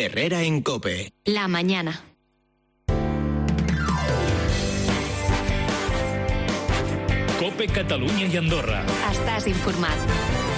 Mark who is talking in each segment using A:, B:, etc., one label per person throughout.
A: Herrera en COPE.
B: La mañana.
C: COPE Catalunya i Andorra.
B: Estàs informat.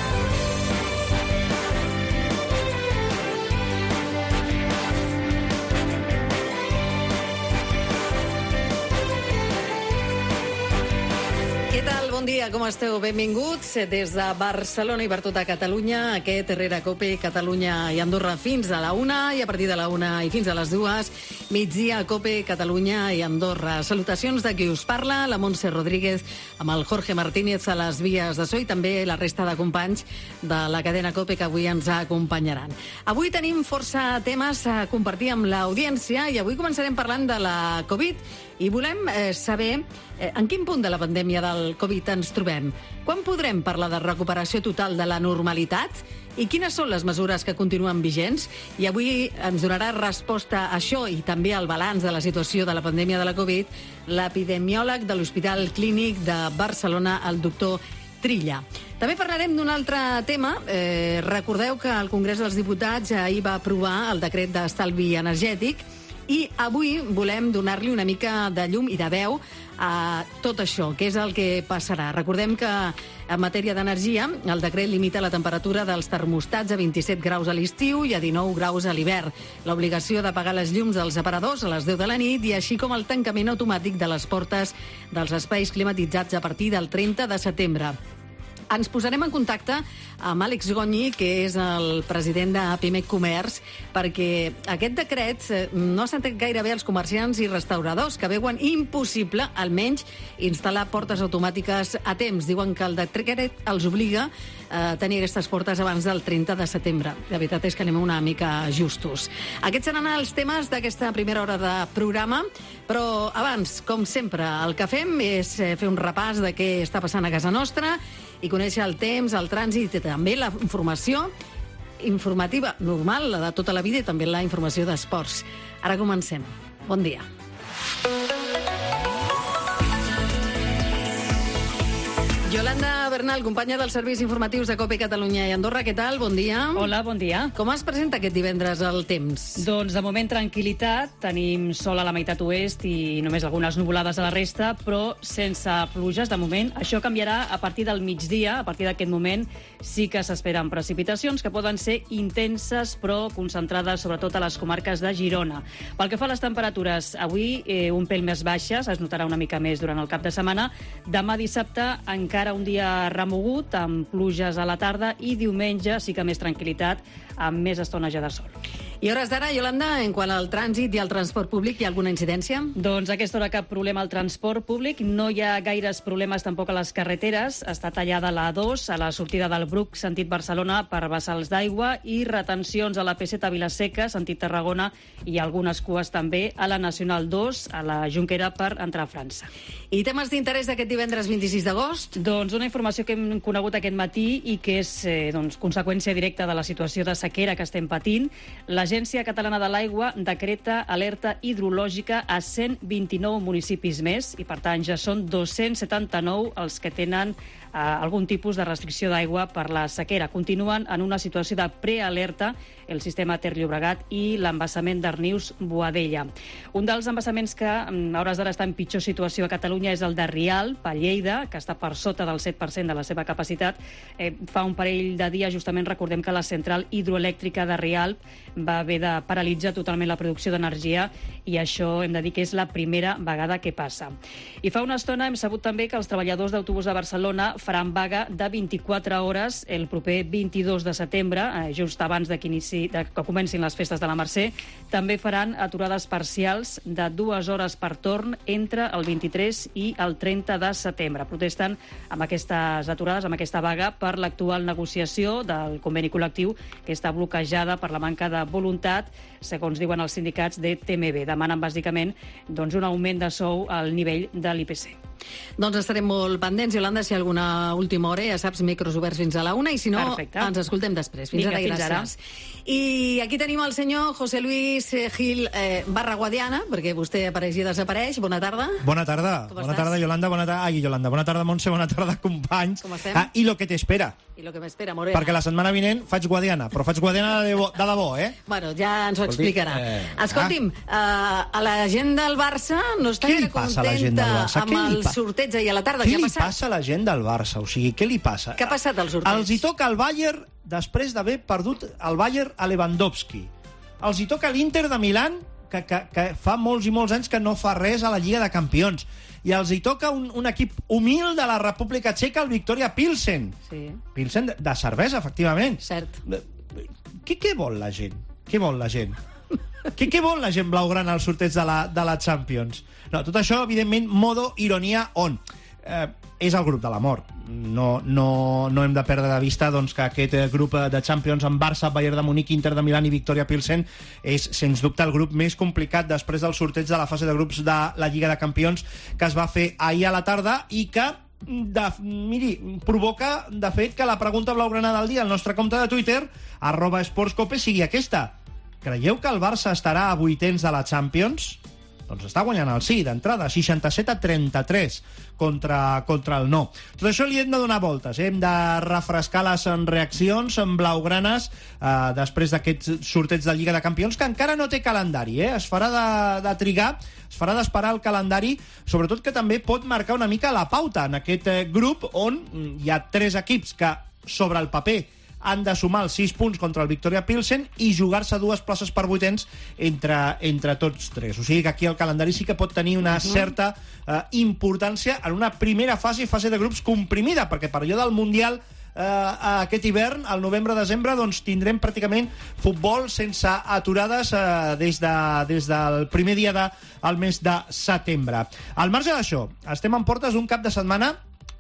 D: Què tal? Bon dia, com esteu? Benvinguts des de Barcelona i per tota Catalunya. Aquest Herrera COPE, Catalunya i Andorra fins a la 1 i a partir de la 1 i fins a les 2, migdia COPE, Catalunya i Andorra. Salutacions de qui us parla, la Montse Rodríguez, amb el Jorge Martínez a les vies de so i també la resta de companys de la cadena COPE que avui ens acompanyaran. Avui tenim força temes a compartir amb l'audiència i avui començarem parlant de la Covid i volem saber en quin punt de la pandèmia del Covid ens trobem. Quan podrem parlar de recuperació total de la normalitat? I quines són les mesures que continuen vigents? I avui ens donarà resposta a això i també al balanç de la situació de la pandèmia de la Covid l'epidemiòleg de l'Hospital Clínic de Barcelona, el doctor Trilla. També parlarem d'un altre tema. Recordeu que el Congrés dels Diputats ahir va aprovar el decret d'estalvi energètic i avui volem donar-li una mica de llum i de veu a tot això, què és el que passarà. Recordem que en matèria d'energia el decret limita la temperatura dels termostats a 27 graus a l'estiu i a 19 graus a l'hivern, l'obligació d'apagar les llums dels aparadors a les 10 de la nit i així com el tancament automàtic de les portes dels espais climatitzats a partir del 30 de setembre. Ens posarem en contacte amb Àlex Gonyi, que és el president de Pimec Comerç, perquè aquest decret no s'ha entès gaire bé als comerciants i restauradors, que veuen impossible, almenys, instal·lar portes automàtiques a temps. Diuen que el decret els obliga a tenir aquestes portes abans del 30 de setembre. La veritat és que anem una mica justos. Aquests seran els temes d'aquesta primera hora de programa, però abans, com sempre, el que fem és fer un repàs de què està passant a casa nostra i conèixer el temps, el trànsit i també la informació informativa normal, la de tota la vida i també la informació d'esports. Ara comencem. Bon dia. Yolanda Bernal, companya dels serveis informatius de COPE Catalunya i Andorra, què tal? Bon dia.
E: Hola, bon dia.
D: Com es presenta aquest divendres el temps?
E: Doncs de moment tranquil·litat, tenim sol a la meitat oest i només algunes nuvolades a la resta, però sense pluges de moment. Això canviarà a partir del migdia, a partir d'aquest moment sí que s'esperen precipitacions que poden ser intenses però concentrades sobretot a les comarques de Girona. Pel que fa a les temperatures, avui un pèl més baixes, es notarà una mica més durant el cap de setmana. Demà dissabte encara un dia remogut, amb pluges a la tarda, i diumenge sí que més tranquil·litat, amb més estones ja de sol.
D: I hores d'ara, Yolanda, en quant al trànsit i al transport públic, hi ha alguna incidència?
E: Doncs a aquesta hora cap problema al transport públic, no hi ha gaires problemes tampoc a les carreteres. Està tallada la A2 a la sortida del Bruc, sentit Barcelona, per vessals d'aigua, i retencions a la P7 a Vilaseca, sentit Tarragona, i algunes cues també a la Nacional 2, a la Jonquera, per entrar a França.
D: I temes d'interès d'aquest divendres 26 d'agost?
E: Doncs una informació que hem conegut aquest matí i que és conseqüència directa de la situació de sequera que estem patint. L'Agència Catalana de l'Aigua decreta alerta hidrològica a 129 municipis més i, per tant, ja són 279 els que tenen algun tipus de restricció d'aigua per la sequera. Continuen en una situació de prealerta el sistema Ter Llobregat i l'embassament d'Arnius-Boadella. Un dels embassaments que a hores d'ara està en pitjor situació a Catalunya és el de Rialp, a Lleida, que està per sota del 7% de la seva capacitat. Fa un parell de dies, justament, recordem que la central hidroelèctrica de Rialp va haver de paralitzar totalment la producció d'energia i això hem de dir que és la primera vegada que passa. I fa una estona hem sabut també que els treballadors d'autobús de Barcelona faran vaga de 24 hores el proper 22 de setembre, just abans que comencin les festes de la Mercè. També faran aturades parcials de 2 hores per torn entre el 23 i el 30 de setembre. Protesten amb aquestes aturades, amb aquesta vaga, per l'actual negociació del conveni col·lectiu que està bloquejada per la manca de voluntat, segons diuen els sindicats de TMB. Demanen bàsicament un augment de sou al nivell de l'IPC.
D: Doncs estarem molt pendents, Yolanda, si hi ha alguna última hora, ja saps, micros oberts fins a la 1, i si no,
E: perfecte,
D: ens escoltem després. Fins
E: vinga,
D: ara,
E: fins
D: gràcies.
E: Ara.
D: I aquí tenim el senyor José Luis Gil barra Guadiana, perquè vostè apareix i desapareix. Bona tarda.
A: Bona tarda.
D: Com
A: Bona
D: estàs?
A: tarda, Yolanda. Yolanda. Bona tarda, Montse. Bona tarda, companys.
D: Com estem?
A: I lo que t'espera.
D: I lo que m'espera, Morena.
A: Perquè la setmana vinent faig Guadiana, però faig Guadiana de debò,
D: Bueno, ja ens ho explicarà. Escolti'm, a la gent del Barça no està
A: Què li
D: gaire
A: passa a la gent del
D: contenta
A: Barça?
D: amb el sorteig ahir a la tarda.
A: Què
D: Què ha
A: li
D: passat?
A: passa a la gent del Barça? O sigui, què li passa?
D: Què ha passat al sorteig?
A: Els hi toca el Bayern després d'haver perdut el Bayern a Lewandowski. Els hi toca l'Inter de Milán, que fa molts i molts anys que no fa res a la Lliga de Campions. I els hi toca un equip humil de la República Txeca, el Victoria Pilsen.
D: Sí.
A: Pilsen de cervesa, efectivament.
D: Cert.
A: Què vol la gent? Què vol la gent? Què vol la gent blaugrana al sorteig de la Champions? No, tot això, evidentment, modo ironia on. És el grup de la mort. No hem de perdre de vista doncs, que aquest grup de Champions amb Barça, Bayern de Munic, Inter de Milán i Victoria Pilsen és, sens dubte, el grup més complicat després del sorteig de la fase de grups de la Lliga de Campions que es va fer ahir a la tarda i que provoca, de fet, que la pregunta blaugrana del dia al nostre compte de Twitter, @esportscope, sigui aquesta. Creieu que el Barça estarà a vuitens de la Champions? Doncs està guanyant el sí, d'entrada, 67-33 contra el no. Tot això li hem de donar voltes, hem de refrescar les reaccions blaugranes després d'aquest sorteig de Lliga de Campions, que encara no té calendari, es farà de trigar, es farà d'esperar el calendari, sobretot que també pot marcar una mica la pauta en aquest grup on hi ha 3 equips que, sobre el paper, han de sumar els 6 punts contra el Victoria Pilsen i jugar-se 2 places per vuitens entre tots 3. O sigui que aquí el calendari sí que pot tenir una certa importància en una primera fase de grups comprimida, perquè per allò del Mundial aquest hivern, al novembre-desembre, doncs tindrem pràcticament futbol sense aturades des del primer dia del mes de setembre. Al marge d'això, estem en portes d'un cap de setmana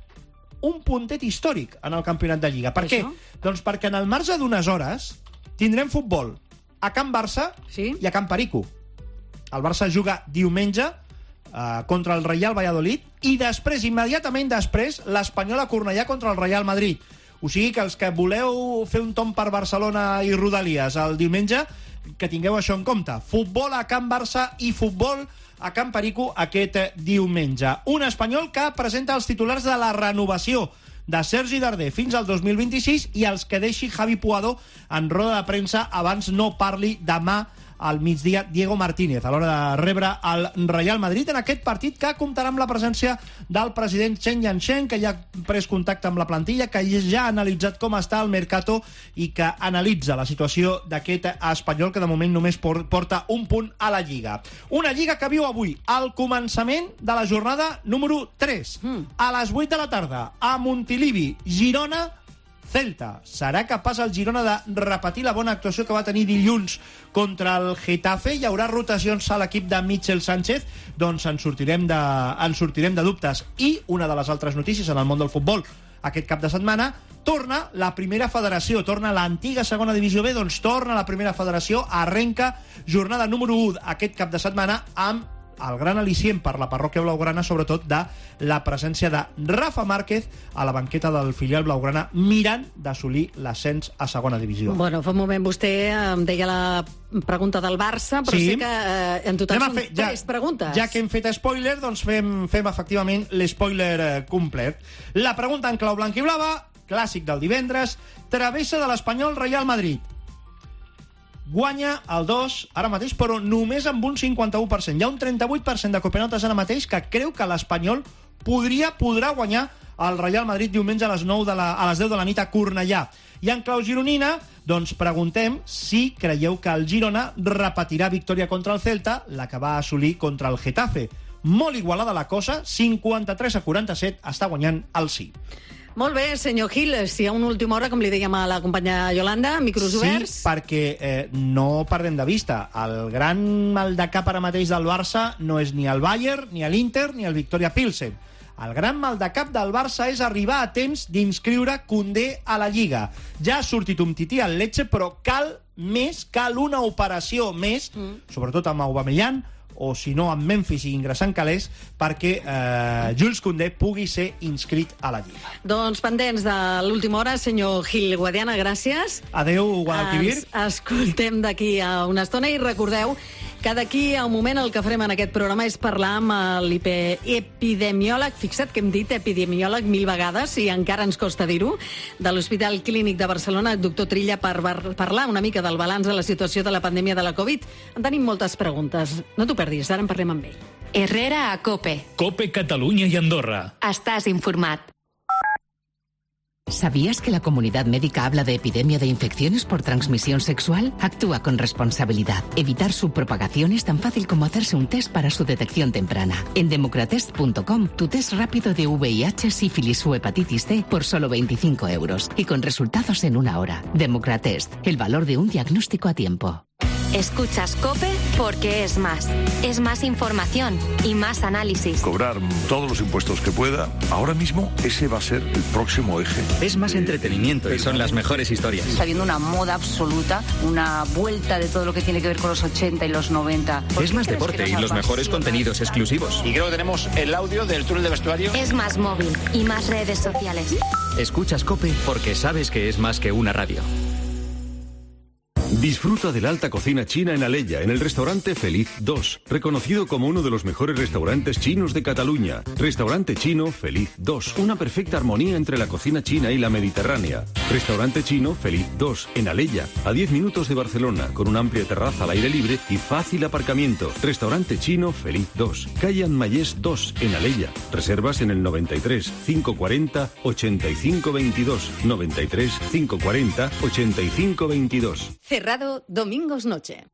A: un puntet històric en el campionat de Lliga. Per què? Doncs perquè en el marge d'unes hores tindrem futbol a Can Barça i a Can Perico. El Barça juga diumenge contra el Real Valladolid i després, immediatament després, l'Espanyol a Cornellà contra el Real Madrid. O sigui que els que voleu fer un tomb per Barcelona i Rodalies el diumenge, que tingueu això en compte. Futbol a Can Barça i futbol a Can Perico aquest diumenge. Un Espanyol que presenta els titulars de la renovació de Sergi Darder fins al 2026 i els que deixi Javi Puado en roda de premsa abans no parli demà al migdia Diego Martínez a l'hora de rebre el Real Madrid en aquest partit que comptarà amb la presència del president Chen Yanchen, que ja ha pres contacte amb la plantilla, que ja ha analitzat com està el mercato i que analitza la situació d'aquest Espanyol que de moment només porta un punt a la Lliga. Una Lliga que viu avui al començament de la jornada número 3. A les 8 de la tarda a Montilivi, Girona, Celta. Serà capaç el Girona de repetir la bona actuació que va tenir dilluns contra el Getafe? Hi haurà rotacions a l'equip de Michel Sánchez? Doncs ens sortirem de dubtes. I una de les altres notícies en el món del futbol aquest cap de setmana, torna la primera federació, torna l'antiga segona divisió B, doncs torna la primera federació, arrenca jornada número 1 aquest cap de setmana amb el gran al·licient per la parròquia blaugrana, sobretot de la presència de Rafa Márquez a la banqueta del filial blaugrana mirant d'assolir l'ascens a segona divisió.
D: Bueno, fa un moment vostè em deia la pregunta del Barça, però sé que en total són 3 preguntes. Ja
A: que hem fet spoiler, doncs fem efectivament l'espoiler complet. La pregunta en clau blanc i blava, clàssic del divendres, travessa de l'Espanyol Real Madrid. Guanya el 2 ara mateix, però només amb un 51%. Hi ha un 38% de copenotes ara mateix que creu que l'Espanyol podrà guanyar el Real Madrid diumenge a les 10 de la nit a Cornellà. I en clau gironina, doncs preguntem si creieu que el Girona repetirà victòria contra el Celta, la que va assolir contra el Getafe. Molt igualada la cosa, 53-47, està guanyant el sí.
D: Molt bé, senyor Gil, si hi ha una última hora, com li dèiem a la companya Yolanda, micros oberts.
A: Sí, perquè no perdem de vista. El gran mal de cap ara mateix del Barça no és ni el Bayern, ni l'Inter, ni el Victoria Pilsen. El gran mal de cap del Barça és arribar a temps d'inscriure Koundé a la Lliga. Ja ha sortit un tití al Lecce, però cal una operació més, sobretot amb Aubameyang, o si no amb Memphis i ingressant calés, perquè Jules Koundé pugui ser inscrit a la Lliga.
D: Doncs pendents de l'última hora, senyor Gil Guadiana, gràcies.
A: Adeu, Guadalquivir.
D: Ens escoltem d'aquí a una estona i recordeu que d'aquí a un moment el que farem en aquest programa és parlar amb l'epidemiòleg, fixa't que hem dit epidemiòleg 1000 vegades i encara ens costa dir-ho, de l'Hospital Clínic de Barcelona, el doctor Trilla, per parlar una mica del balanç de la situació de la pandèmia de la Covid. En tenim moltes preguntes. No t'ho perdis, ara en parlem amb ell.
B: Herrera a COPE.
C: COPE Catalunya i Andorra.
B: Estàs informat.
F: ¿Sabías que la comunidad médica habla de epidemia de infecciones por transmisión sexual? Actúa con responsabilidad. Evitar su propagación es tan fácil como hacerse un test para su detección temprana. En democratest.com, tu test rápido de VIH, sífilis o hepatitis C por solo 25 € y con resultados en 1 hora. Democratest, el valor de un diagnóstico a tiempo.
B: Escuchas COPE porque es más. Es más información y más análisis.
G: Cobrar todos los impuestos que pueda. Ahora mismo ese va a ser el próximo eje.
H: Es más entretenimiento y son las mejores historias.
I: Está habiendo una moda absoluta, una vuelta de todo lo que tiene que ver con los 80 y los 90.
H: Es más deporte y los mejores contenidos exclusivos.
J: Y creo que tenemos el audio del túnel de vestuario.
B: Es más móvil y más redes sociales.
H: Escuchas COPE porque sabes que es más que una radio.
K: Disfruta de la alta cocina china en Alella, en el restaurante Feliz 2, reconocido como uno de los mejores restaurantes chinos de Cataluña. Restaurante chino Feliz 2, una perfecta armonía entre la cocina china y la mediterránea. Restaurante chino Feliz 2, en Alella, a 10 minutos de Barcelona, con una amplia terraza al aire libre y fácil aparcamiento. Restaurante chino Feliz 2, calle Anmayés 2, en Alella. Reservas en el 93 540 85 22, 93 540 85 22.
D: Cerrado domingos noche.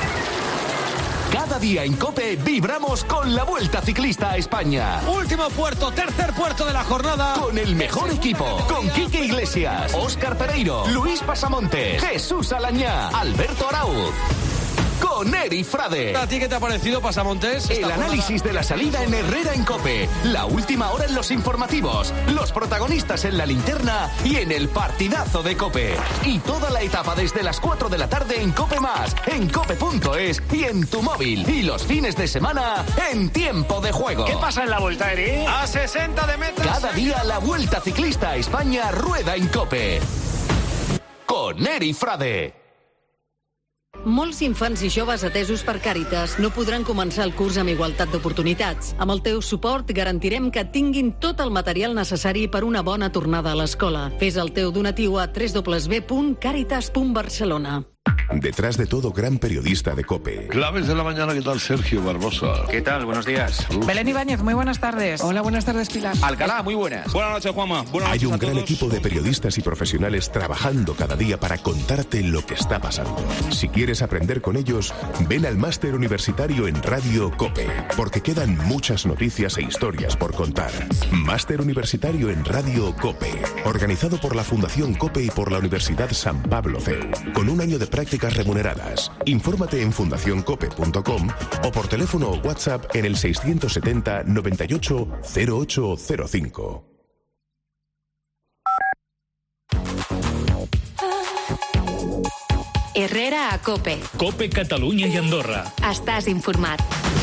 L: Cada día en COPE vibramos con la Vuelta Ciclista a España.
M: Último puerto, tercer puerto de la jornada.
L: Con el mejor equipo. Con Quique Iglesias, Óscar Pereiro, Luis Pasamontes, Jesús Alañá, Alberto Arauz. Con Eri Frade.
M: ¿A ti qué te ha parecido, Pasamontes?
L: El análisis de la salida en Herrera en COPE. La última hora en los informativos. Los protagonistas en la linterna y en el partidazo de COPE. Y toda la etapa desde las 4 de la tarde en COPE+, en cope.es y en tu móvil. Y los fines de semana en Tiempo de Juego.
J: ¿Qué pasa en la Vuelta, Eri?
M: A 60 de meta.
L: Cada día la Vuelta Ciclista a España rueda en COPE. Con Eri Frade.
D: Molts infants i joves atesos per Càritas no podran començar el curs amb igualtat d'oportunitats. Amb el teu suport garantirem que tinguin tot el material necessari per una bona tornada a l'escola. Fes el teu donatiu a www.caritas.barcelona.
N: Detrás de todo, gran periodista de COPE.
G: Claves de la mañana, ¿qué tal, Sergio Barbosa?
H: ¿Qué tal? Buenos días.
O: Belén Ibáñez, muy buenas tardes.
P: Hola, buenas tardes, Pilar.
H: Alcalá, muy buenas.
J: Buenas noches, Juanma. Buenas
N: Hay
J: noches
N: un gran equipo de periodistas y profesionales trabajando cada día para contarte lo que está pasando. Si quieres aprender con ellos, ven al máster universitario en Radio COPE, porque quedan muchas noticias e historias por contar. Máster universitario en Radio COPE, organizado por la Fundación COPE y por la Universidad San Pablo CEU, con un año de prácticas remuneradas. Infórmate en fundacioncope.com o por teléfono o WhatsApp en el 670 98 0805.
B: Herrera a COPE.
C: COPE Catalunya i Andorra.
B: Estàs informat.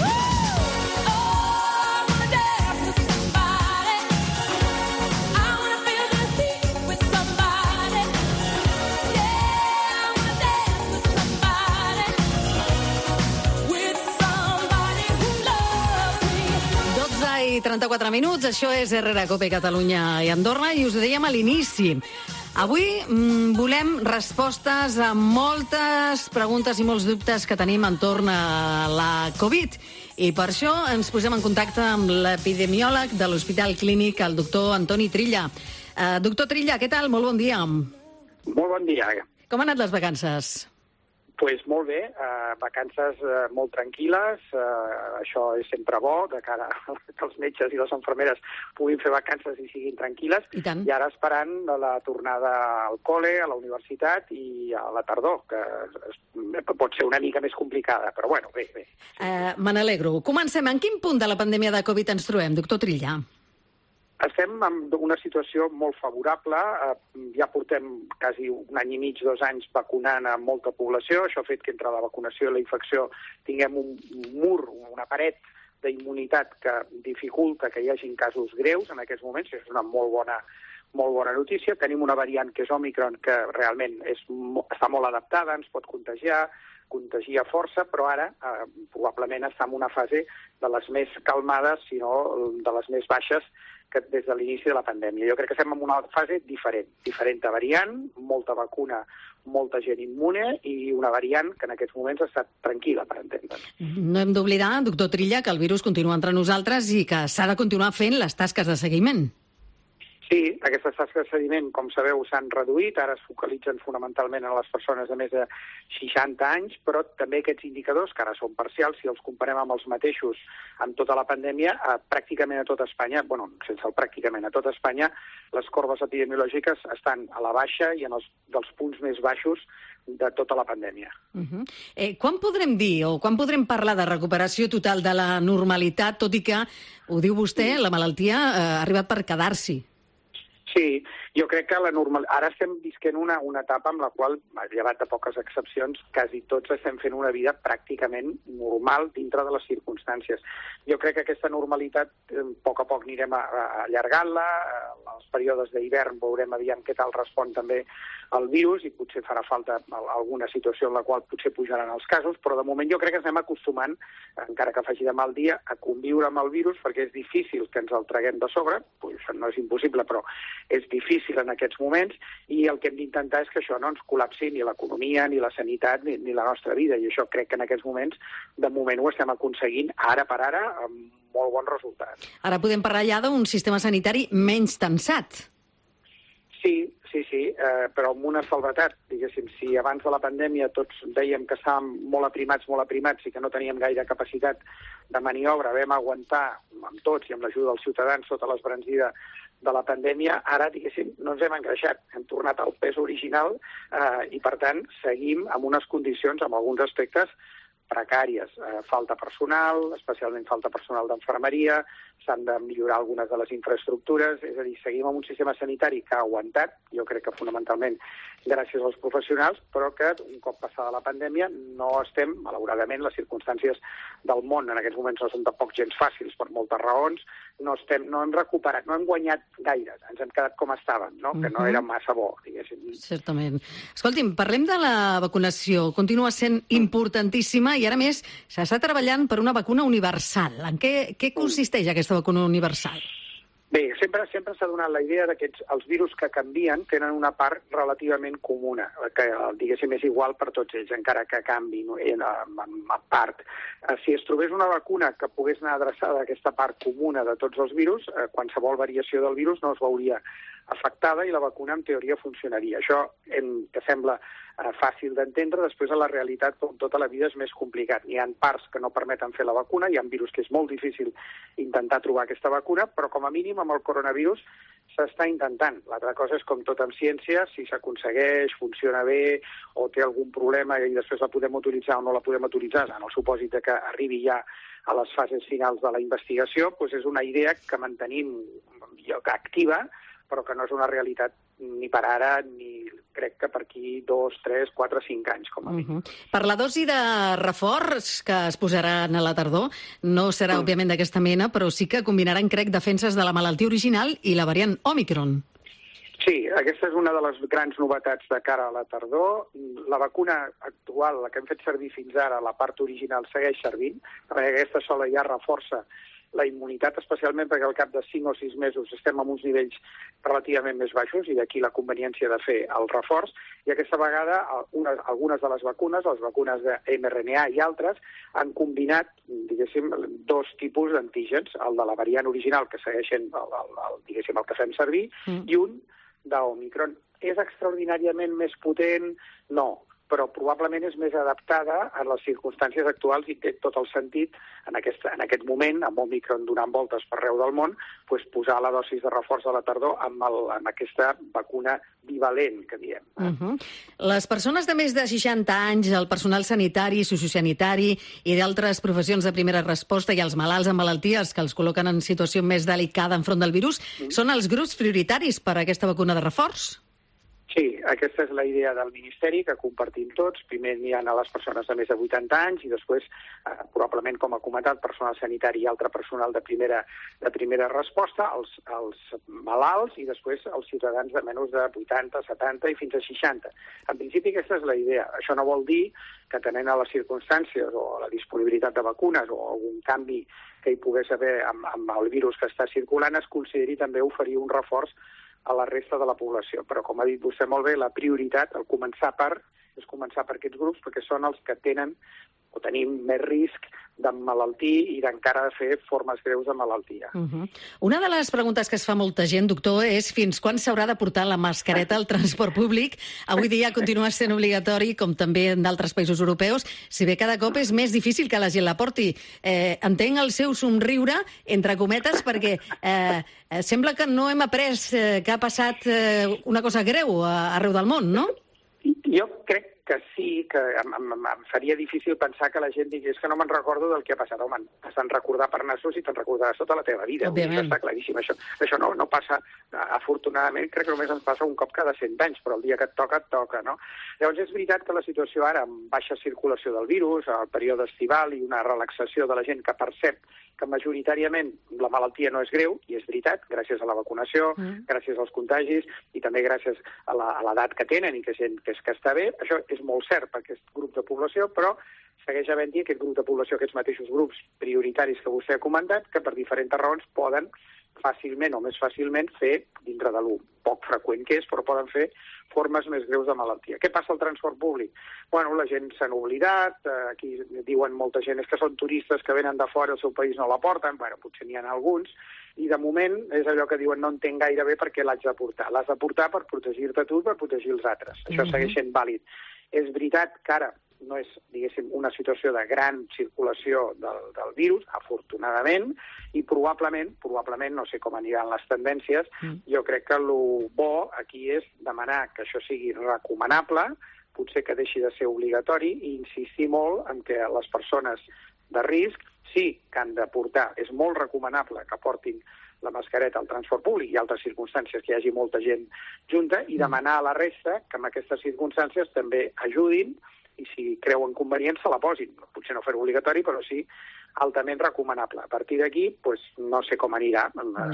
D: I 34 minuts, això és Herrera, COPE, Catalunya i Andorra, i us ho dèiem a l'inici. Avui volem respostes a moltes preguntes i molts dubtes que tenim entorn a la Covid. I per això ens posem en contacte amb l'epidemiòleg de l'Hospital Clínic, el doctor Antoni Trilla. Doctor Trilla, què tal? Molt bon dia.
Q: Molt bon dia.
D: Com han anat les vacances?
Q: Pues molt bé, vacances molt tranquil·les, això és sempre bo, de cara que els metges i les infermeres puguin fer vacances i siguin tranquil·les, i ara esperant la tornada al col·le, a la universitat i a la tardor, que pot ser una mica més complicada, però bueno, bé.
D: Me n'alegro. Comencem. En quin punt de la pandèmia de Covid ens trobem, doctor Trilla?
Q: Estem en una situació molt favorable. Ja portem quasi un any i mig, 2 anys vacunant a molta població. Això ha fet que entre la vacunació i la infecció tinguem un mur, una paret d'immunitat que dificulta que hi hagin casos greus en aquests moments. És una molt bona notícia. Tenim una variant que és Omicron, que realment està molt adaptada, ens pot contagia força, però ara probablement està en una fase de les més calmades, sinó de les més baixes que des de l'inici de la pandèmia. Jo crec que estem en una fase diferent de variant, molta vacuna, molta gent immune i una variant que en aquests moments ha estat tranquil·la, per entendre'ns.
D: No hem d'oblidar, doctor Trilla, que el virus continua entre nosaltres i que s'ha de continuar fent les tasques de seguiment.
Q: Sí, aquestes tasques de seguiment, com sabeu, s'han reduït, ara es focalitzen fonamentalment en les persones de més de 60 anys, però també aquests indicadors, que ara són parcials, si els comparem amb els mateixos amb tota la pandèmia, pràcticament a tot Espanya, sense el pràcticament, a tot Espanya, les corbes epidemiològiques estan a la baixa i en els dels punts més baixos de tota la pandèmia.
D: Quan podrem dir o quan podrem parlar de recuperació total de la normalitat, tot i que, ho diu vostè, la malaltia ha arribat per quedar-s'hi?
Q: Sí, jo crec que ara estem visquent una etapa en la qual, llevat de poques excepcions, quasi tots estem fent una vida pràcticament normal dintre de les circumstàncies. Jo crec que aquesta normalitat, a poc anirem allargant-la, els períodes d'hivern veurem aviam què tal respon també el virus i potser farà falta alguna situació en la qual potser pujaran els casos, però de moment jo crec que estem acostumant, encara que faci de mal dia, a conviure amb el virus perquè és difícil que ens el traguem de sobre, això no és impossible, però és difícil en aquests moments i el que hem d'intentar és que això no ens col·lapsi ni l'economia, ni la sanitat, ni la nostra vida. I això crec que en aquests moments, de moment ho estem aconseguint ara per ara amb molt bons resultats.
D: Ara podem parlar ja d'un sistema sanitari menys tensat.
Q: Sí, però amb una salvetat, diguéssim. Si abans de la pandèmia tots dèiem que estàvem molt aprimats i que no teníem gaire capacitat de maniobra, vam aguantar amb tots i amb l'ajuda dels ciutadans sota l'esbranzida de la pandèmia, ara, diguéssim, no ens hem engreixat. Hem tornat al pes original i, per tant, seguim amb unes condicions, amb alguns aspectes, precàries. Falta personal, especialment falta personal d'infermeria, s'han de millorar algunes de les infraestructures, és a dir, seguim amb un sistema sanitari que ha aguantat, jo crec que fonamentalment gràcies als professionals, però que un cop passada la pandèmia no estem, malauradament, les circumstàncies del món en aquests moments no són tampoc gens fàcils per moltes raons, no hem recuperat, no hem guanyat gaire, ens hem quedat com estàvem, no? Que no era massa bo, diguéssim.
D: Certament. Escolti'm, parlem de la vacunació, continua sent importantíssima i ara més s'està treballant per una vacuna universal. En què consisteix aquesta vacuna universal?
Q: Bé, sempre s'ha donat la idea que els virus que canvien tenen una part relativament comuna, que diguéssim és igual per tots ells, encara que canviïn en part. Si es trobés una vacuna que pogués anar adreçada a aquesta part comuna de tots els virus, qualsevol variació del virus no es veuria afectada i la vacuna en teoria funcionaria. Això que sembla fàcil d'entendre, després a la realitat com tota la vida és més complicat. Hi ha parts que no permeten fer la vacuna, hi ha virus que és molt difícil intentar trobar aquesta vacuna, però com a mínim amb el coronavirus s'està intentant. L'altra cosa és com tot en ciència, si s'aconsegueix, funciona bé o té algun problema i després la podem utilitzar o no la podem utilitzar, en el supòsit de que arribi ja a les fases finals de la investigació, doncs és una idea que mantenim activa, però que no és una realitat ni per ara ni crec que per aquí 2, 3, 4, 5 anys, com a mínim.
D: Per la dosi de reforç que es posaran a la tardor, no serà, òbviament, d'aquesta mena, però sí que combinaran, crec, defenses de la malaltia original i la variant Omicron.
Q: Sí, aquesta és una de les grans novetats de cara a la tardor. La vacuna actual, la que hem fet servir fins ara, la part original, segueix servint, perquè aquesta sola ja reforça la immunitat, especialment perquè al cap de 5 o 6 mesos estem en uns nivells relativament més baixos i d'aquí la conveniència de fer el reforç. I aquesta vegada algunes de les vacunes de mRNA i altres, han combinat, diguéssim, 2 tipus d'antígens, el de la variant original, que segueixen diguéssim, el que fem servir, i un d'Omicron. És extraordinàriament més potent? No. però probablement és més adaptada a les circumstàncies actuals i té tot el sentit en aquest moment, amb Omicron donant voltes per arreu del món, posar la dosis de reforç de la tardor amb aquesta vacuna bivalent, que diem.
D: Les persones de més de 60 anys, el personal sanitari, sociosanitari i d'altres professions de primera resposta i els malalts amb malalties que els col·loquen en situació més delicada enfront del virus, són els grups prioritaris per a aquesta vacuna de reforç?
Q: Sí, aquesta és la idea del Ministeri, que compartim tots. Primer n'hi ha a les persones de més de 80 anys i després, probablement, com ha comentat, personal sanitari i altre personal de primera resposta, els malalts i després els ciutadans de menys de 80, 70 i fins a 60. En principi, aquesta és la idea. Això no vol dir que, atenent a les circumstàncies o a la disponibilitat de vacunes o algun canvi que hi pogués haver amb el virus que està circulant, es consideri també oferir un reforç a la resta de la població. Però, com ha dit vostè molt bé, la prioritat, és començar per aquests grups, perquè són els que tenen o tenim més risc d'emmalaltir i d'encara de fer formes greus de malaltia.
D: Una de les preguntes que es fa molta gent, doctor, és fins quan s'haurà de portar la mascareta al transport públic. Avui dia continua sent obligatori, com també en d'altres països europeus, si bé cada cop és més difícil que la gent la porti. Entenc el seu somriure, entre cometes, perquè sembla que no hem après que ha passat una cosa greu arreu del món, no?
Q: Jo crec que sí, que em faria difícil pensar que la gent digui és que no me'n recordo del que ha passat. Home, t'han recordat per nassos i te'n recordaràs tota la teva vida. Està claríssim, això no passa, afortunadament, crec que només ens passa un cop cada 100 anys, però el dia que et toca, no? Llavors és veritat que la situació ara, amb baixa circulació del virus, el període estival i una relaxació de la gent que percep que majoritàriament la malaltia no és greu, i és veritat, gràcies a la vacunació, gràcies als contagis i també gràcies a l'edat que tenen i que gent que està bé, això és molt cert per aquest grup de població, però segueix havent-hi aquest grup de població, aquests mateixos grups prioritaris que vostè ha comentat, que per diferents raons poden fàcilment o més fàcilment fer, dintre de lo poc freqüent que és, però poden fer formes més greus de malaltia. Què passa al transport públic? Bueno, la gent s'han oblidat, aquí diuen molta gent és que són turistes que venen de fora, el seu país no la porten, bueno, potser n'hi ha alguns, i de moment és allò que diuen no entenc gaire bé perquè l'haig de portar. L'has de portar per protegir-te tu, per protegir els altres. Això segueix sent vàlid. És veritat que ara no és, diguéssim, una situació de gran circulació del virus, afortunadament, i probablement, no sé com aniran les tendències, jo crec que el bo aquí és demanar que això sigui recomanable, potser que deixi de ser obligatori, i insistir molt en que les persones de risc sí que han de portar, és molt recomanable que portin la mascareta al transport públic i altres circumstàncies que hi hagi molta gent junta, i demanar a la resta que en aquestes circumstàncies també ajudin i si creuen convenient se la posin. Potser no fer-ho obligatori, però sí altament recomanable. A partir d'aquí, no sé com anirà.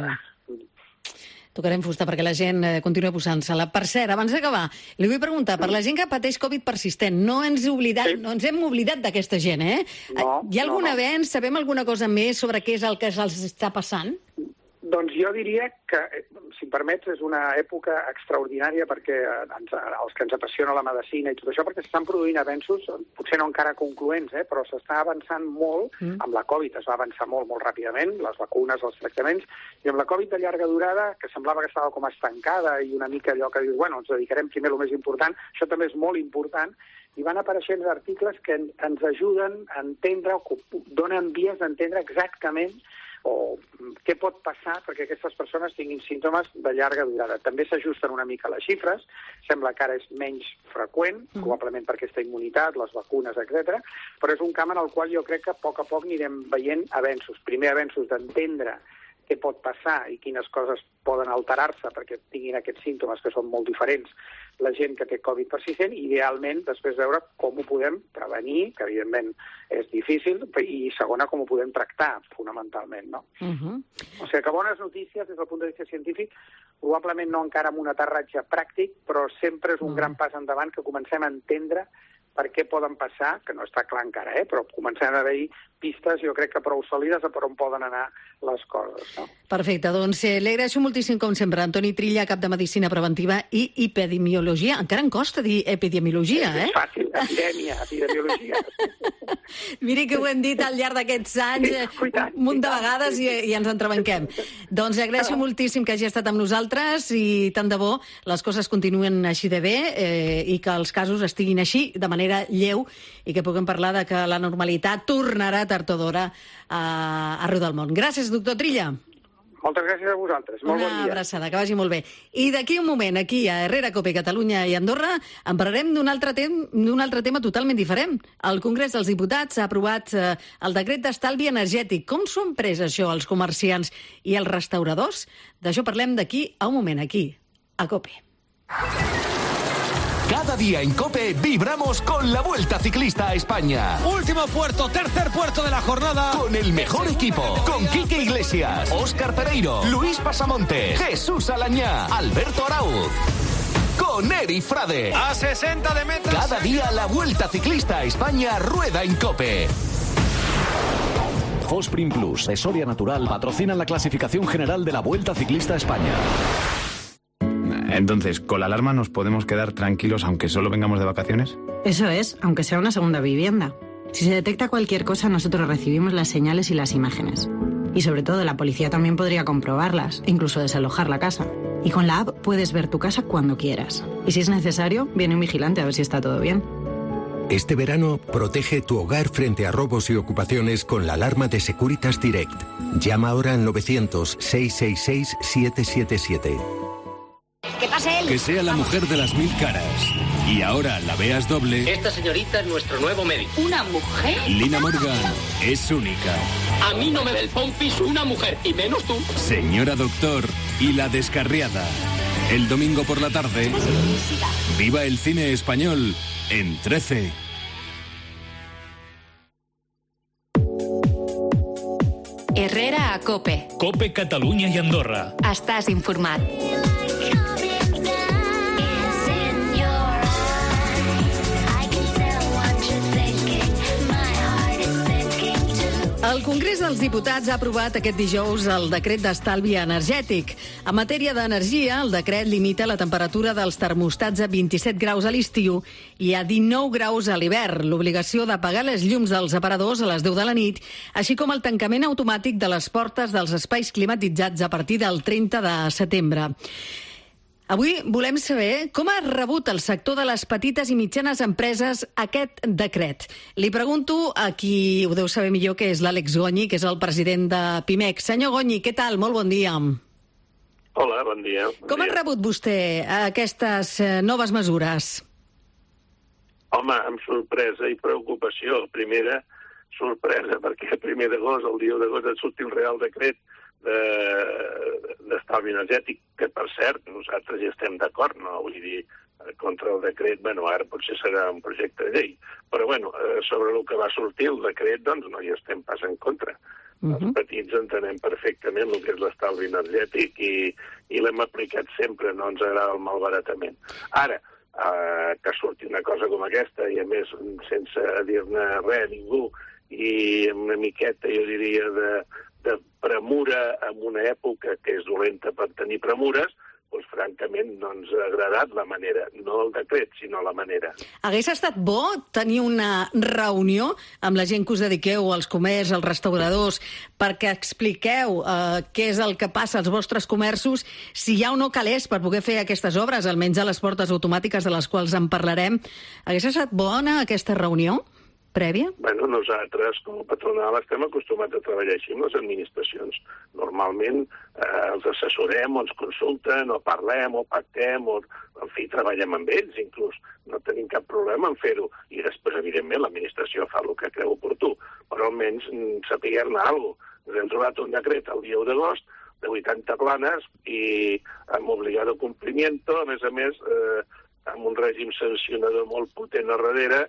D: Tocarem fusta perquè la gent continua posant-se-la. Per cert, abans d'acabar, li vull preguntar, per la gent que pateix Covid persistent, no ens hem oblidat d'aquesta gent, eh? Hi ha algun avenç? Sabem alguna cosa més sobre què és el que els està passant?
Q: Doncs jo diria que, si em permets, és una època extraordinària perquè els que ens apassiona la medicina i tot això, perquè s'estan produint avenços, potser no encara concloents, però s'està avançant molt. Amb la Covid es va avançar molt, molt ràpidament, les vacunes, els tractaments, i amb la Covid de llarga durada, que semblava que estava com estancada i una mica allò que dius, bueno, ens dedicarem primer al més important, això també és molt important, i van apareixent articles que ens ajuden a entendre, o donen vies d'entendre exactament o què pot passar perquè aquestes persones tinguin símptomes de llarga durada. També s'ajusten una mica les xifres, sembla que ara és menys freqüent, probablement per aquesta immunitat, les vacunes, etc. Però és un camp en el qual jo crec que a poc anirem veient avenços. Primer avenços d'entendre què pot passar i quines coses poden alterar-se perquè tinguin aquests símptomes que són molt diferents la gent que té Covid persistent, idealment després veure com ho podem prevenir, que evidentment és difícil, i segona, com ho podem tractar, fonamentalment, no? O sigui que bones notícies des del punt de vista científic, probablement no encara amb un aterratge pràctic, però sempre és un gran pas endavant que comencem a entendre per què poden passar, que no està clar encara, però comencem a haver-hi pistes, jo crec que prou sòlides a per on poden anar les coses. No?
D: Perfecte, doncs li agraeixo moltíssim, com sempre, Antoni Trilla, cap de Medicina Preventiva i Epidemiologia. Encara em costa dir epidemiologia,
Q: És fàcil, epidemiologia.
D: Miri que ho hem dit al llarg d'aquests anys un munt de vegades i ens entrebanquem. Doncs li agraeixo moltíssim que hagi estat amb nosaltres i tant de bo les coses continuen així de bé i que els casos estiguin així, de manera lleu, i que puguem parlar de que la normalitat tornarà tard o d'hora arreu del món. Gràcies, doctor Trilla.
Q: Moltes gràcies a vosaltres. Molt bon dia.
D: Una abraçada, que vagi molt bé. I d'aquí un moment, aquí a Herrera, Cope, Catalunya i Andorra, en parlarem d'un altre tema totalment diferent. El Congrés dels Diputats ha aprovat el decret d'estalvi energètic. Com s'ho han pres això els comerciants i els restauradors? D'això parlem d'aquí a un moment, aquí, a Cope.
L: Cada día en COPE vibramos con la Vuelta Ciclista a España.
M: Último puerto, tercer puerto de la jornada.
L: Con el mejor equipo. Con Quique Iglesias, Óscar Pereiro, Luis Pasamonte, Jesús Alañá, Alberto Arauz. Con Eri Frade.
M: A 60 de meta.
L: Cada día la Vuelta Ciclista a España rueda en COPE.
P: Fosprin Plus, de Soria Natural, patrocinan la clasificación general de la Vuelta Ciclista a España.
R: Entonces, ¿con la alarma nos podemos quedar tranquilos aunque solo vengamos de vacaciones?
S: Eso es, aunque sea una segunda vivienda. Si se detecta cualquier cosa, nosotros recibimos las señales y las imágenes. Y sobre todo, la policía también podría comprobarlas, e incluso desalojar la casa. Y con la app puedes ver tu casa cuando quieras. Y si es necesario, viene un vigilante a ver si está todo bien.
T: Este verano, protege tu hogar frente a robos y ocupaciones con la alarma de Securitas Direct. Llama ahora al 900-666-777.
U: ¡Que pase él!
V: Que sea la mujer de las 1000 caras. Y ahora la veas doble.
W: Esta señorita es nuestro nuevo médico.
U: ¿Una mujer?
V: Lina Morgan es única.
W: A mí no me ve el pompis una mujer, y menos tú.
V: Señora Doctor y la Descarriada. El domingo por la tarde. Viva el cine español en 13.
B: Herrera a Cope.
C: Cope Catalunya i Andorra.
B: Estàs informat.
D: El Congrés dels Diputats ha aprovat aquest dijous el decret d'estalvi energètic. En matèria d'energia, el decret limita la temperatura dels termostats a 27 graus a l'estiu i a 19 graus a l'hivern, l'obligació d'apagar les llums dels aparadors a les 10 de la nit, així com el tancament automàtic de les portes dels espais climatitzats a partir del 30 de setembre. Avui volem saber com ha rebut el sector de les petites i mitjanes empreses aquest decret. Li pregunto a qui ho deu saber millor, que és l'Àlex Gonyi, que és el president de Pimec. Senyor Gonyi, què tal? Molt bon dia.
X: Hola, bon dia.
D: Com ha rebut vostè aquestes noves mesures?
X: Home, amb sorpresa i preocupació. Primera, sorpresa, perquè el 1 d'agost, el dia 1 d'agost, et surti el Real Decret d'estalvi energètic, que per cert nosaltres ja estem d'acord, no vull dir contra el decret, bueno, ara potser serà un projecte de llei, però bueno, sobre el que va sortir el decret, doncs no hi estem pas en contra. Els petits entenem perfectament el que és l'estalvi energètic i l'hem aplicat sempre, no ens agrada el malbaratament. Ara, que surti una cosa com aquesta, i a més sense dir-ne res a ningú, i amb una miqueta, jo diria, de premura en una època que és dolenta per tenir premures, doncs francament no ens ha agradat la manera, no el decret, sinó la manera.
D: Hagués estat bo tenir una reunió amb la gent que us dediqueu als comerços, als restauradors, perquè expliqueu què és el que passa als vostres comerços, si hi ha o no calés per poder fer aquestes obres, almenys a les portes automàtiques de les quals en parlarem. Hagués estat bona aquesta reunió prèvia?
X: Bueno, nosaltres, com a patronal, estem acostumats a treballar així amb les administracions. Normalment els assessorem, o ens consulten, o parlem, o pactem, o, en fi, treballem amb ells, inclús. No tenim cap problema en fer-ho. I després, evidentment, l'administració fa el que creu oportú. Però almenys sapiguem-ne alguna cosa. Ens hem trobat un decret el dia 1 d'agost de 80 planes i amb obligado complimiento, a més, amb un règim sancionador molt potent a darrere,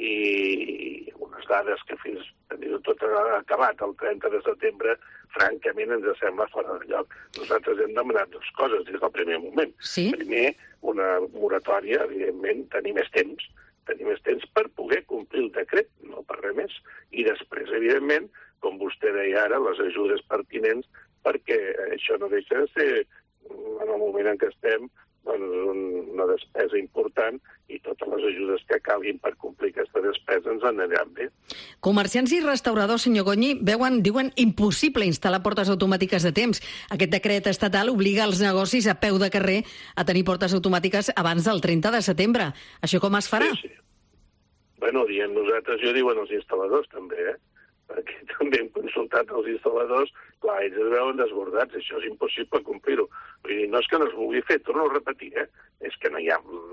X: i unes dades que fins tenir tot acabat el 30 de setembre, francament ens sembla fora de lloc. Nosaltres hem demanat dues coses des del primer moment.
D: Sí?
X: Primer, una moratòria, evidentment, tenir més temps per poder complir el decret, no per res més. I després, evidentment, ara les ajudes pertinents, perquè això no deixa de ser, en el moment en què estem, una despesa important i totes les ajudes que calguin per complir aquesta despesa ens aniran bé.
D: Comerciants i restauradors, senyor Goñi, diuen impossible instal·lar portes automàtiques de temps. Aquest decret estatal obliga els negocis a peu de carrer a tenir portes automàtiques abans del 30 de setembre. Això com es farà?
X: Sí. Bueno, diem nosaltres, jo diuen els instal·ladors també, perquè també hem consultat els instal·ladors, clar, ells es veuen desbordats, això és impossible complir-ho. Vull dir, no és que no es vulgui fer, torno a repetir, és que no hi ha...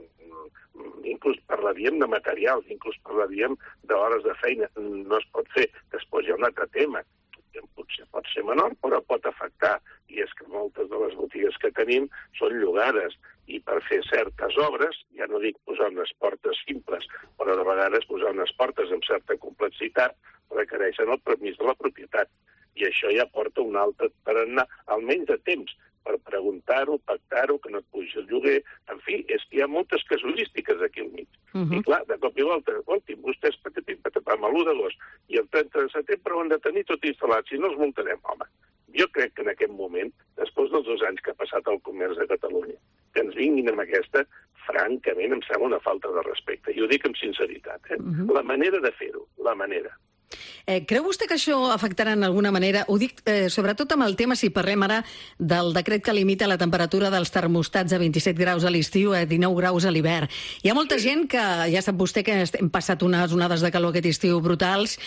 X: Inclús parlaríem de materials, inclús parlaríem d'hores de feina, no es pot fer. Després hi ha un altre tema, que potser pot ser menor, però pot afectar, i és que moltes de les botigues que tenim són llogades, i per fer certes obres, ja no dic posar unes portes simples, però de vegades posar unes portes amb certa complexitat requereixen el permís de la propietat. I això ja porta un altre tarannà, almenys de temps, per preguntar-ho, pactar-ho, que no et pugi el lloguer. En fi, és que hi ha moltes casuístiques aquí al mig. I clar, de cop i volta, vostès patapam a l'1 d'agost i el 30 de setembre ho han de tenir tot instal·lat, si no els muntarem, home. Jo crec que en aquest moment, després dels 2 anys que ha passat el comerç de Catalunya, que ens vinguin amb aquesta, francament, em sembla una falta de respecte. I ho dic amb sinceritat. La manera de fer-ho, la manera.
D: Creu vostè que això afectarà en alguna manera? Ho dic sobretot amb el tema, si parlem ara del decret que limita la temperatura dels termostats a 27 graus a l'estiu, a 19 graus a l'hivern. Hi ha molta gent que, ja sap vostè que hem passat unes onades de calor aquest estiu brutals.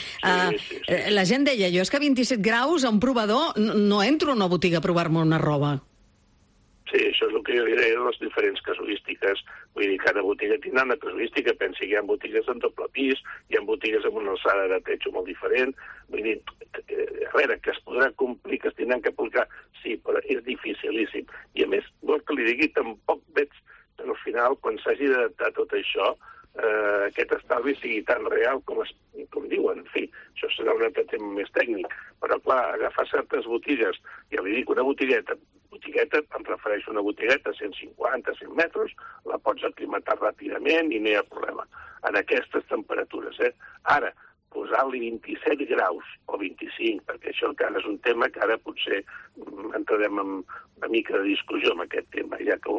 D: La gent deia, jo és que a 27 graus a un provador no entro a una botiga a provar-me una roba.
X: Sí, això és el que jo diré de les diferents casuístiques. Vull dir, cada botiga tindrà una casuística. Pensi que hi ha botigues en doble pis, hi ha botigues amb una alçada de techo molt diferent. Vull dir, a veure, que es podrà complir, que es tindran que aplicar, sí, però és dificilíssim. I a més, vol que li digui, tampoc veig que al final, quan s'hagi d'adaptar tot això, aquest estalvi sigui tan real com diuen. En fi, això serà un altre tema més tècnic. Però, clar, agafar certes botigues, ja li dic, una botigueta, em refereixo a una botigueta, 150, 100 metres, la pots aclimatar ràpidament i no hi ha problema. En aquestes temperatures, Ara, posar-li 27 graus o 25, perquè això encara és un tema que ara potser entrarem en una mica de discussió amb aquest tema, ja que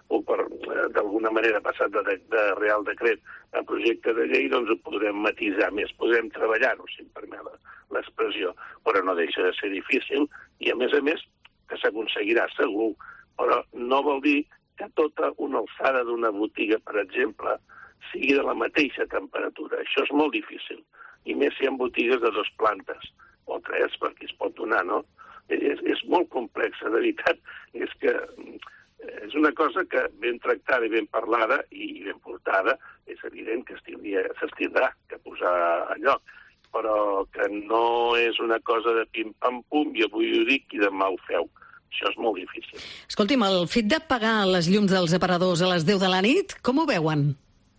X: d'alguna manera passat de Real Decret a projecte de llei, doncs ho podrem matisar més, podrem treballar-ho, si em permet l'expressió, però no deixa de ser difícil i, a més, que s'aconseguirà segur, però no vol dir que tota una alçada d'una botiga, per exemple, sigui de la mateixa temperatura. Això és molt difícil. I més si hi ha botigues de 2 plantes, o 3, perquè es pot donar, no? És molt complexa, de veritat. És que és una cosa que ben tractada i ben parlada i ben portada, és evident que s'estindrà que posar a lloc, però que no és una cosa de pim-pam-pum, i avui ho dic i demà ho feu. Això és molt difícil.
D: Escolti'm, el fet de pagar les llums dels aparadors a les 10 de la nit, com ho veuen?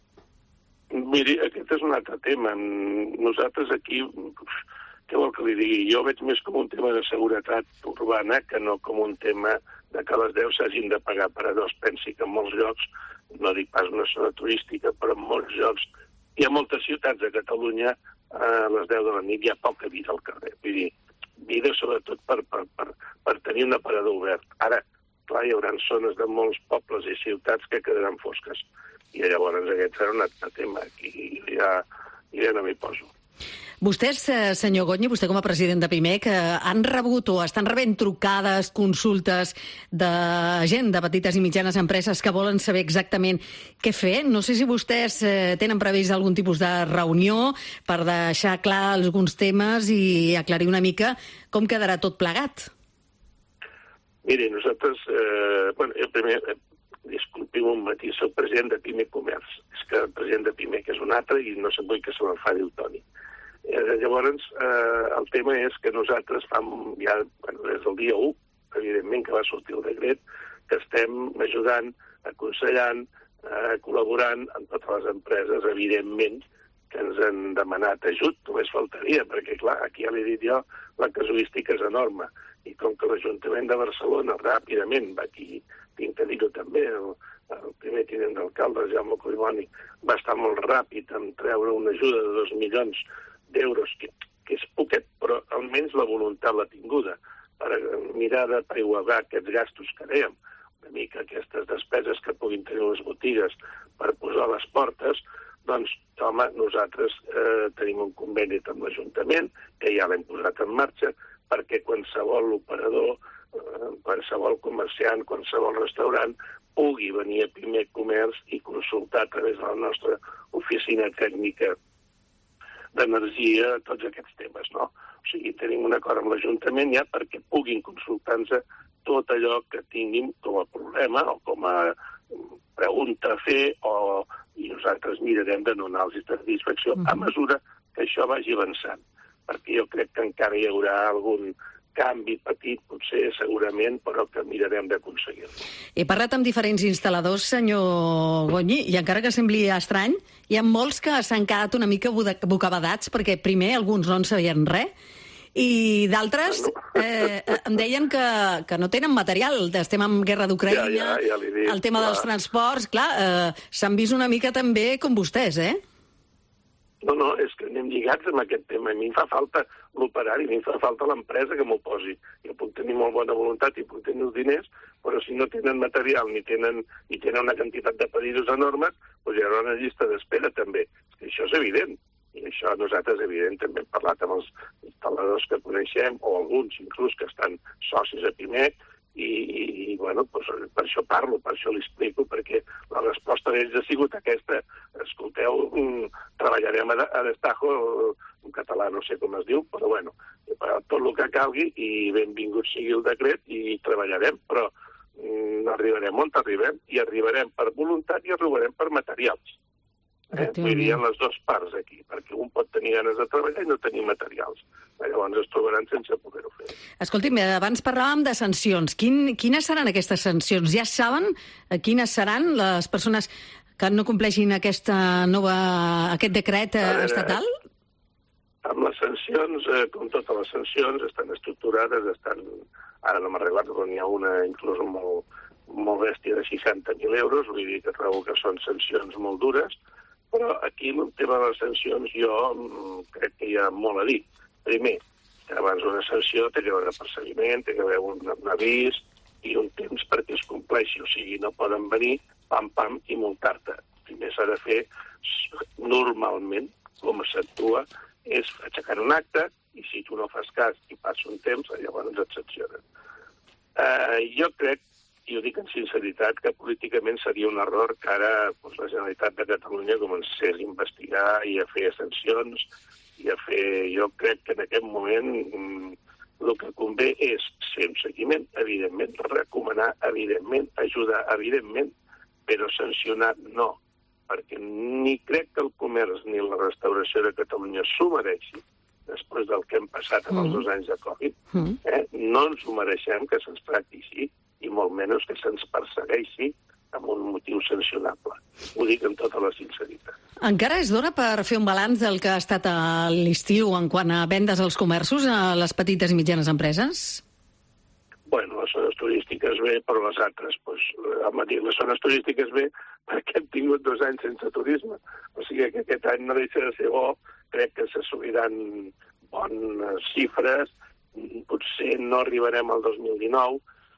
X: Miri, aquest és un altre tema. Nosaltres aquí, què vol que li digui? Jo veig més com un tema de seguretat urbana que no com un tema de que a les 10 s'hagin de pagar aparadors. Pensi que en molts llocs, no dic pas una zona turística, però en molts llocs, hi ha moltes ciutats de Catalunya a les 10 de la nit hi ha poca vida al carrer. Vull dir, vida sobretot per tenir un aparador obert. Ara, clar, hi haurà zones de molts pobles i ciutats que quedaran fosques. I llavors aquest serà un altre tema. Aquí ja no m'hi poso.
D: Vostès, senyor Goñi, vostè com a president de PIMEC, han rebut o estan rebent trucades, consultes de gent de petites i mitjanes empreses que volen saber exactament què fer? No sé si vostès tenen previst algun tipus de reunió per deixar clar alguns temes i aclarir una mica com quedarà tot plegat.
X: Miri, nosaltres, primer, disculpi'm un matí, soc president de PIMEC Comerç. És que el president de PIMEC és un altre i no se'n vull que se m'enfadi el Toni. Llavors, el tema és que nosaltres des del dia 1, evidentment que va sortir el decret, que estem ajudant, aconsellant, col·laborant amb totes les empreses, evidentment, que ens han demanat ajut, només faltaria, perquè, clar, aquí ja l'he dit jo, la casuística és enorme. I com que l'Ajuntament de Barcelona ràpidament, aquí tinc que dir-ho també, el primer tinent d'alcalde, Jaume Collboni, va estar molt ràpid en treure una ajuda de 2 milions d'euros, que que és poquet, però almenys la voluntat l'ha tinguda per mirar de preigualar aquests gastos que dèiem, una mica aquestes despeses que puguin tenir les botigues per posar les portes, doncs, home, nosaltres tenim un conveni amb l'Ajuntament, que ja l'hem posat en marxa, perquè qualsevol operador, qualsevol comerciant, qualsevol restaurant pugui venir a Pimec Comerç i consultar a través de la nostra oficina tècnica d'energia tots aquests temes, no? O sigui, tenim un acord amb l'Ajuntament ja perquè puguin consultar-nos tot allò que tinguin com a problema o com a pregunta a fer i nosaltres mirarem de donar-los satisfacció a mesura que això vagi avançant, perquè jo crec que encara hi haurà algun canvi petit, potser, segurament, però que mirarem d'aconseguir-lo.
D: He parlat amb diferents instal·ladors, senyor Gonyi, i encara que sembli estrany, hi ha molts que s'han quedat una mica bocabadats, perquè primer alguns no en sabien res, i d'altres em deien que no tenen material. Estem en guerra d'Ucraïna, el tema dels transports, clar, s'han vist una mica també com vostès,
X: No, és que anem lligats amb aquest tema. A mi em fa falta l'operari, a mi em fa falta l'empresa que m'ho posi. Jo puc tenir molt bona voluntat i puc tenir els diners, però si no tenen material ni tenen una quantitat de pedidos enormes, doncs hi haurà una llista d'espera també. És que això és evident. I això nosaltres, evident, també hem parlat amb els instal·ladors que coneixem, o alguns inclús que estan socis a Pimec, i bueno, doncs per això parlo, per això li explico, perquè la resposta d'ells ha sigut aquesta. Escolteu, treballarem a destajo, en català no sé com es diu, però bueno, tot el que calgui i benvingut sigui el decret i treballarem, però arribarem on arribem, i arribarem per voluntat i arribarem per materials. Vull dir, hi ha les dues parts aquí, perquè un pot tenir ganes de treballar i no tenir materials. Llavors es trobaran sense poder-ho fer.
D: Escolti'm, abans parlàvem de sancions. Quines seran aquestes sancions? Ja saben quines seran les persones que no compleixin aquest decret estatal?
X: Amb les sancions, com totes les sancions, estan estructurades, ara no m'ha arribat, però n'hi ha una inclús molt bèstia de 60.000 euros, vull dir que trobo que són sancions molt dures, però aquí el tema de les sancions jo crec que hi ha molt a dir. Primer, que abans una sanció té que haver perseguiment, té que haver un avís i un temps perquè es compleixi, o sigui, no poden venir pam i multar-te. Primer s'ha de fer normalment, com s'actua, és aixecar un acte i si tu no fas cas i passa un temps, llavors et sancionen. Jo crec, i ho dic amb sinceritat, que políticament seria un error que ara la Generalitat de Catalunya comencés a investigar i a fer sancions i a fer... Jo crec que en aquest moment el que convé és fer un seguiment, evidentment, recomanar, evidentment, ajudar, evidentment, però sancionar no, perquè ni crec que el comerç ni la restauració de Catalunya s'ho mereixi, després del que hem passat amb els 2 anys de Covid. No ens ho mereixem que se'ns tracti així, i molt menys que se'ns persegueixi amb un motiu sancionable. Ho dic amb tota la sinceritat.
D: Encara és d'hora per fer un balanç del que ha estat a l'estiu en quant a vendes als comerços, a les petites i mitjanes empreses?
X: Bueno, les zones turístiques bé, però les altres, les zones turístiques bé perquè hem tingut 2 anys sense turisme. O sigui que aquest any no deixa de ser bo, crec que s'assoliran bones xifres, potser no arribarem al 2019,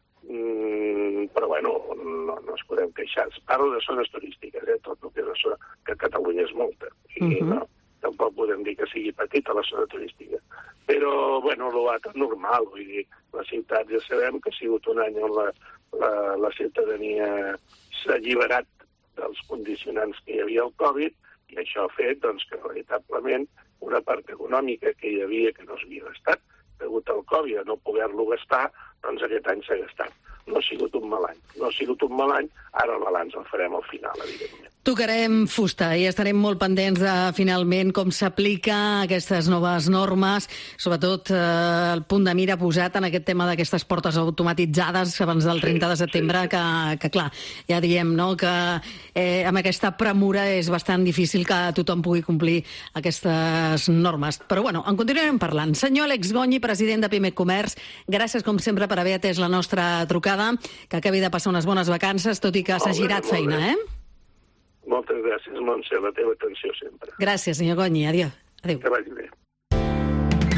X: però bueno, no ens podem queixar. Parlo de zones turístiques, tot el que és la zona, que Catalunya és molta, i tampoc podem dir que sigui petita la zona turística. Però, bueno, l'altre normal, vull dir, la ciutat ja sabem que ha sigut un any on la ciutadania s'ha alliberat dels condicionants que hi havia al Covid, i això ha fet doncs, que veritablement una part econòmica que hi havia que no s'havia gastat, degut al Covid, a no poder-lo gastar, doncs aquest any s'ha gastat. No ha sigut un mal any. No ha sigut un mal any, ara el balanç el farem al final, evidentment.
D: Tocarem fusta i estarem molt pendents de, finalment, com s'aplica aquestes noves normes, sobretot el punt de mira posat en aquest tema d'aquestes portes automatitzades abans del 30 de setembre, que clar, ja diem, no?, que amb aquesta premura és bastant difícil que tothom pugui complir aquestes normes. Però, bueno, en continuarem parlant. Senyor Àlex Gonyi, president de Pimec Comerç, gràcies, com sempre, per haver atès la nostra trucada, que acabi de passar unes bones vacances, tot i que s'ha girat feina,
X: Moltes gràcies, Montse, la teva atenció sempre.
D: Gràcies, senyor Gonyi. Adéu.
X: Que vagi bé.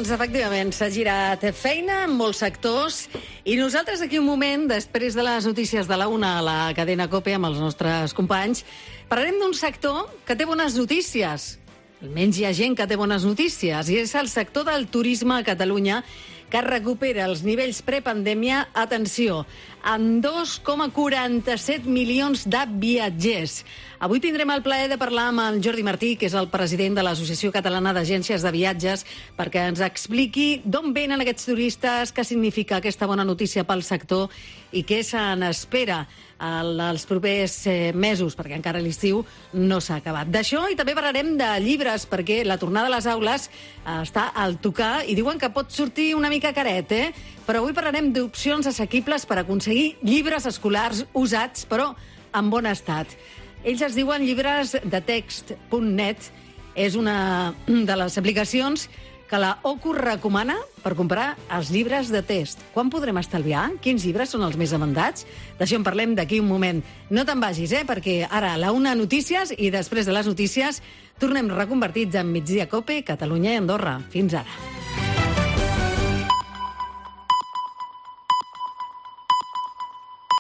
D: Doncs efectivament s'ha girat feina en molts sectors i nosaltres d'aquí un moment, després de les notícies de la una a la cadena COPE amb els nostres companys, parlarem d'un sector que té bones notícies. Almenys hi ha gent que té bones notícies i és el sector del turisme a Catalunya que recupera els nivells prepandèmia, atenció, amb 2,47 milions de viatgers. Avui tindrem el plaer de parlar amb en Jordi Martí, que és el president de l'Associació Catalana d'Agències de Viatges, perquè ens expliqui d'on venen aquests turistes, què significa aquesta bona notícia pel sector i què se n'espera els propers mesos, perquè encara l'estiu no s'ha acabat. D'això i també parlarem de llibres, perquè la tornada a les aules està al tocar i diuen que pot sortir una mica caret, Però avui parlarem d'opcions assequibles per aconseguir llibres escolars usats, però en bon estat. Ells es diuen llibresdetext.net. És una de les aplicacions que la OCU recomana per comprar els llibres de text. Quan podrem estalviar? Quins llibres són els més demandats? D'això en parlem d'aquí un moment. No te'n vagis, perquè ara a la una notícies i després de les notícies tornem reconvertits en Migdia Cope, Catalunya i Andorra. Fins ara.